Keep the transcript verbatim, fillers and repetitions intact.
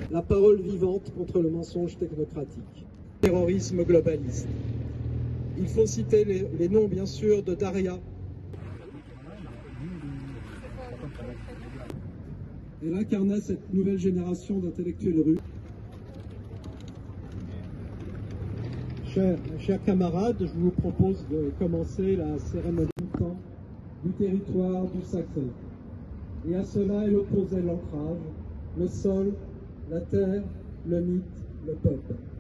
La parole vivante contre le mensonge technocratique. Terrorisme globaliste. Il faut citer les, les noms, bien sûr, de Daria. Elle incarna cette nouvelle génération d'intellectuels russes. Chers, chers camarades, je vous propose de commencer la cérémonie du temps, du territoire, du sacré. Et à cela, elle opposait l'ancrage, le sol, la terre, le mythe, le peuple.